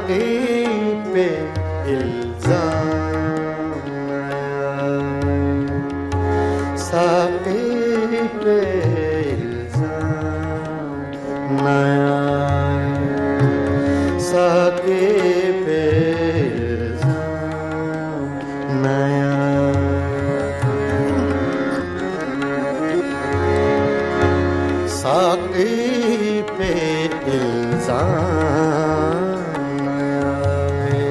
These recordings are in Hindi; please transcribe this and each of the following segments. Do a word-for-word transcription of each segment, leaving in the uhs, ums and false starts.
साकी पे इल्जाम नया, साकी पे इल्जाम नया, साकी पे इल्जाम नया। साकी पे इल्जाम नया।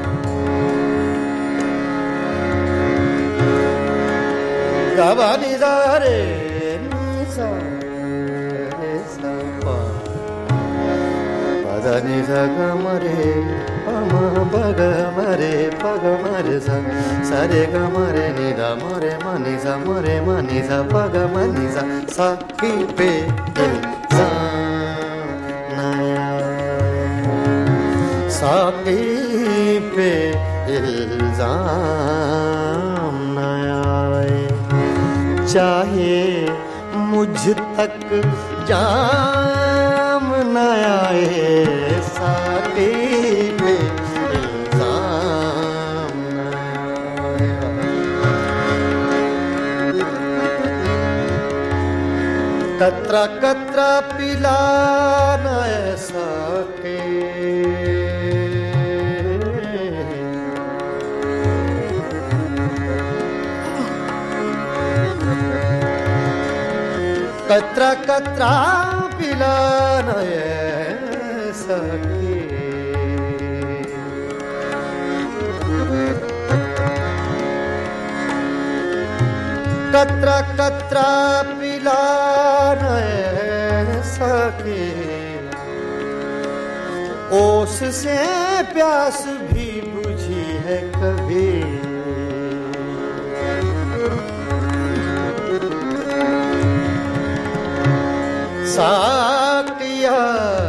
गबा निजा रे निजा रे सा पा, पदा निजा गम रे पम बग मरे पग मरे सा, सरे गम रे निदा मरे मनि सा मरे मनि सा पग मनि सा। साकी पे इल्जाम नया, साकी पे इल्जाम नया। चाहे मुझ तक जाम न आए, साकी पे इल्जाम न आए। कतरा कतरा पिलाना ऐसा के, कतरा कतरा पिलाना ऐसा के। कतरा कतरा पिलाना ऐसा के, ओस से प्यास भी बुझी है कभी। साकिया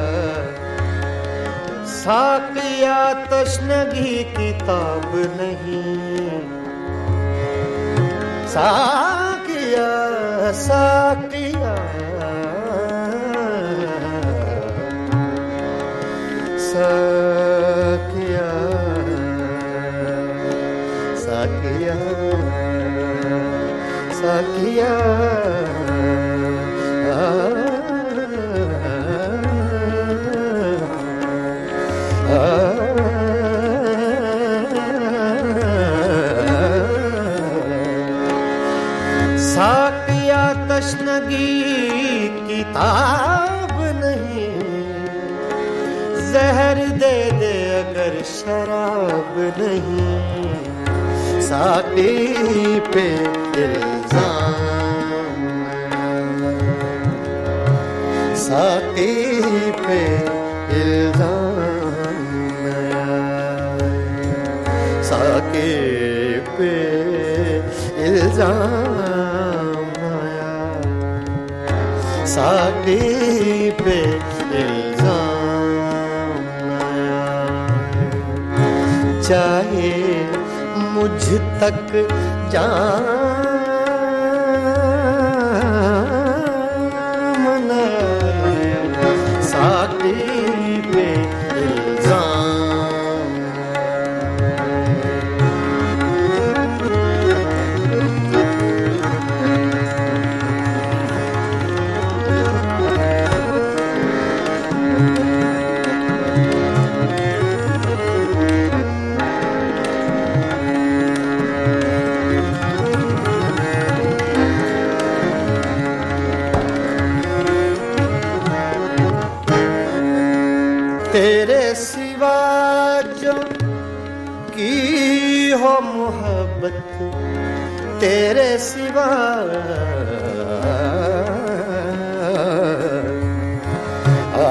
साकिया तश्नगी किताब नहीं, साकिया साकिया साकिया साकिया साकिया साकिया तश्नगी किताब नहीं, जहर दे दे अगर शराब नहीं। साकी पे इल्जाम, साकी पे इल्जाम नया, साकी पे इल्जाम नया, साकी पे इल्जाम नया। चाहे मुझ तक जाम न आए, साकी पे इल्जाम। तेरे सिवा जो की हो मोहब्बत, तेरे सिवा आ,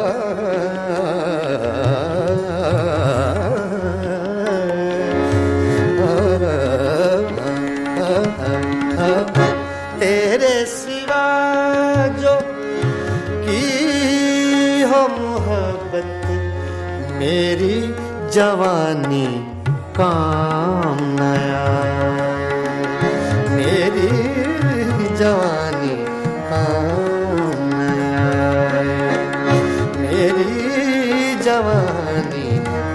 तेरे सिवा जो की हो मोहब्बत, मेरी जवानी काम न आए, मेरी जवानी काम न आए, मेरी जवानी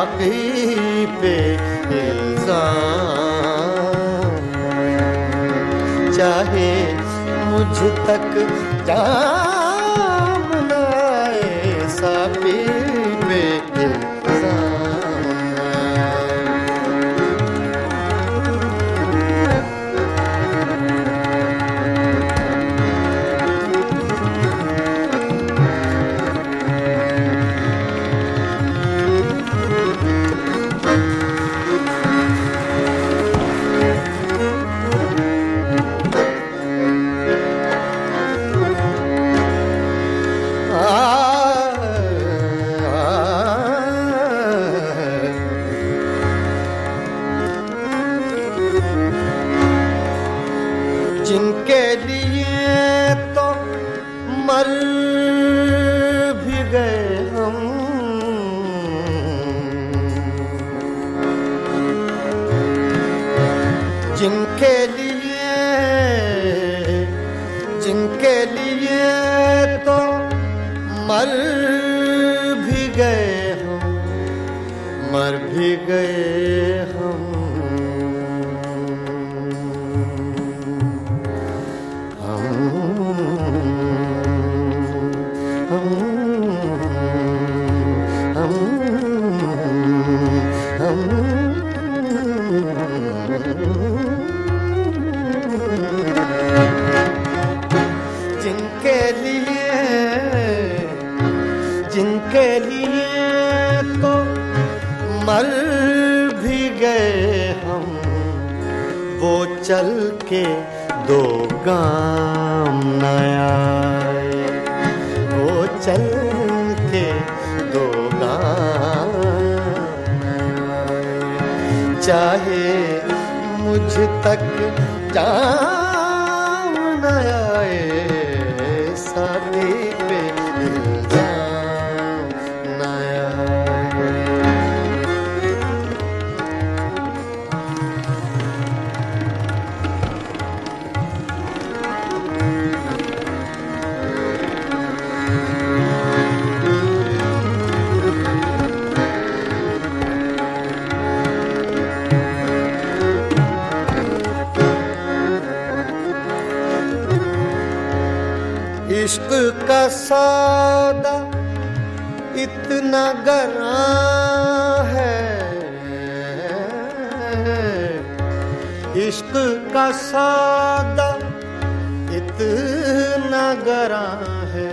साकी पे इल्जाम, चाहे मुझ तक जाम न आए, साकी पे जिनके लिए तो मर भी गए हम, जिनके लिए जिनके लिए तो मर भी गए हम, मर भी गए हम, जिनके लिए जिनके लिए तो मर भी गए हम, वो चल के दो गाम न आए, वो चल के दो गाम न आए, चाहे मुझ तक जाम न आए, साकी पे इल्जाम न आए। इश्क का सौदा इतना गरां है, इश्क का सौदा इतना गरां है,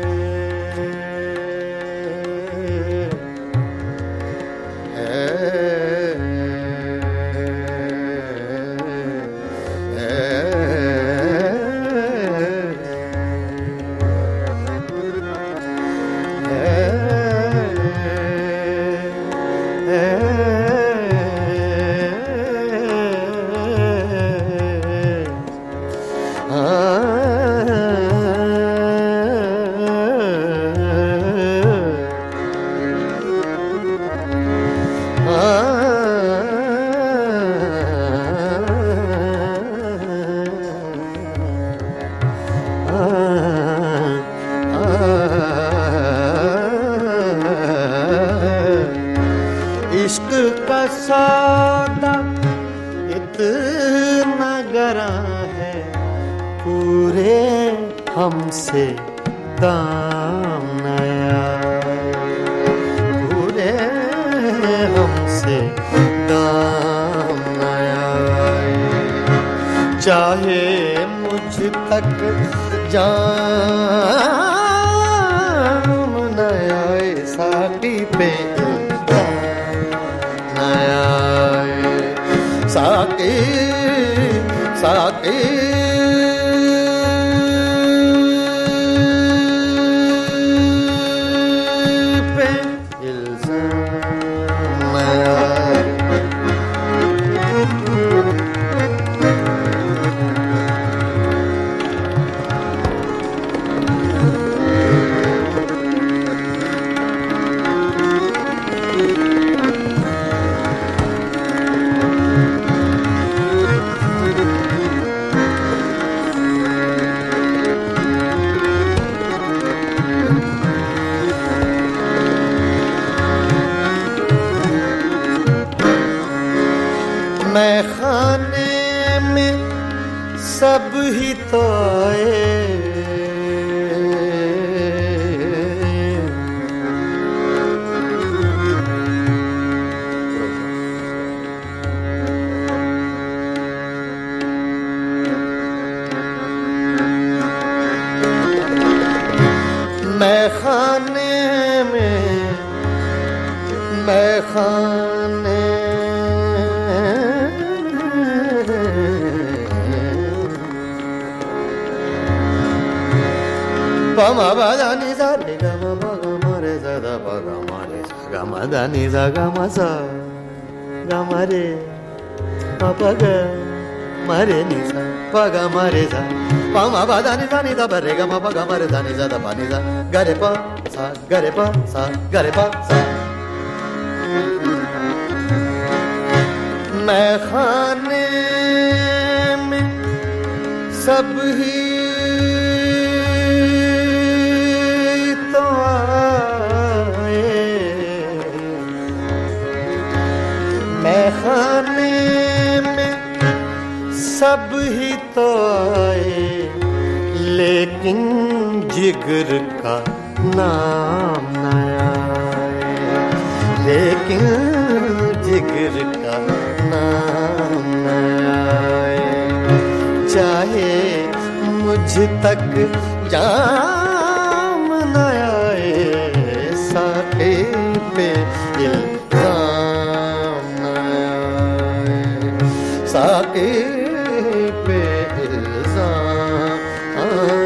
इश्क का सौदा इतना गरां है, पूरे हमसे दाम न आए, पूरे हमसे दाम न आए, चाहे मुझ तक जाम न आए, साकी पे साकी साकी पे इल्जाम आए। मैं खाने में सब ही तो आए, मैं खाने में, मैं खाने पमा बदानी सा रे गा मा पा गा मा रे सा दा पा गा मा रे सा गा मा दा नि सा गा मा सा गा मा रे पा पा गा मा रे नि सा पा गा मा रे सा पमा बदानी सा नि दा पा रे गा मा पा गा मा रे सा नि सा दा पा नि सा गा रे पा सा गा रे पा सा गा रे पा सा। मैं खाने में सब ही तो आए, मैं खाने में सब ही तो आए, लेकिन जिगर का नाम न आए, लेकिन जिगर का नाम न आए। चाहे मुझ तक जाम न आए, साके पे इल्जाम न आए, साके पे इल्जाम